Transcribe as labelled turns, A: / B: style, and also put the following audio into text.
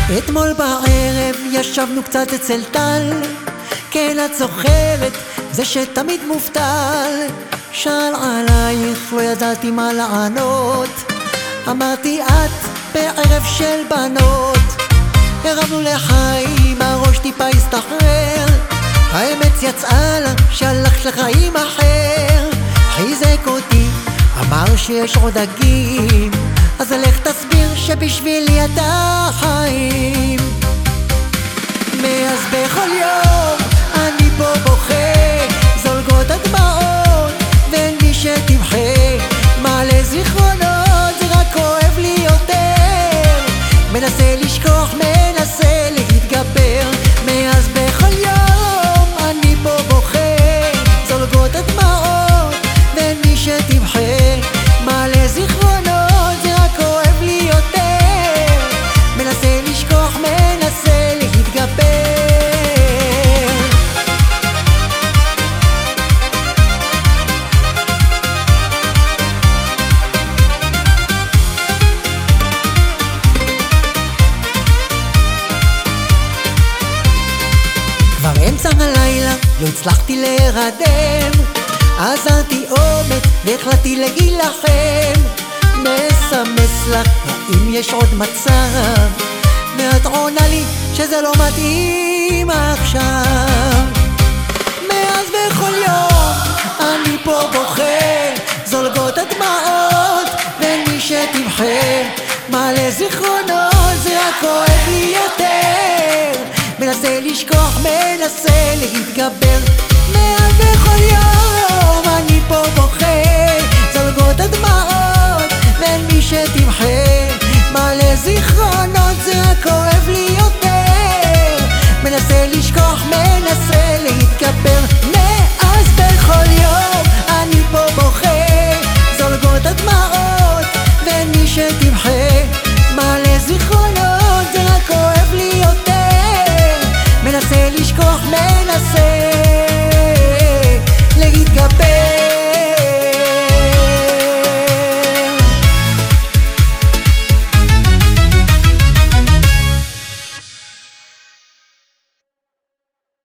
A: אתמול בערב ישבנו קצת אצל טל, כן את זוכרת, זה שתמיד מובטל. שאל עלייך, לא ידעתי מה לענות. אמרתי את בערב של בנות. הרמנו לחיים, הראש טיפה הסתחרר. האמת יצאה לה שהלכת לחיים אחר. חיזק אותי, אמר שיש עוד דגים, אז לך תסביר שבשבילי אתה חיים. מאז בכל יום אני פה בוכה, זולגות הדמעות ואין מי שתמחה. מלא זיכרונות, זה רק כואב לי יותר. מנסה לשכוח, מנסה להתגבר. מאז בכל יום אני פה בוכה, זולגות הדמעות ואין מי שתמחה. מלא זיכרונות, זה רק כואב לי יותר. מנסה לשכוח, מנסה להתגבר. כבר אמצע הלילה, לא הצלחתי להירדם. עזרתי אומץ והחלטתי להילחם. מסמס לך, האם יש עוד מצב? ואת עונה לי שזה לא מתאים עכשיו. מאז בכל יום אני פה בוכה, זולגות הדמעות ואין מי שתמחה. מלא זיכרונות, זה רק כואב לי יותר. מנסה לשכוח, מנסה להתגבר. מאז בכל יום אני פה בוכה, זולגות הדמעות ואין מי שתמחה. מלא זיכרונות, זה רק כואב לי יותר. מנסה לשכוח,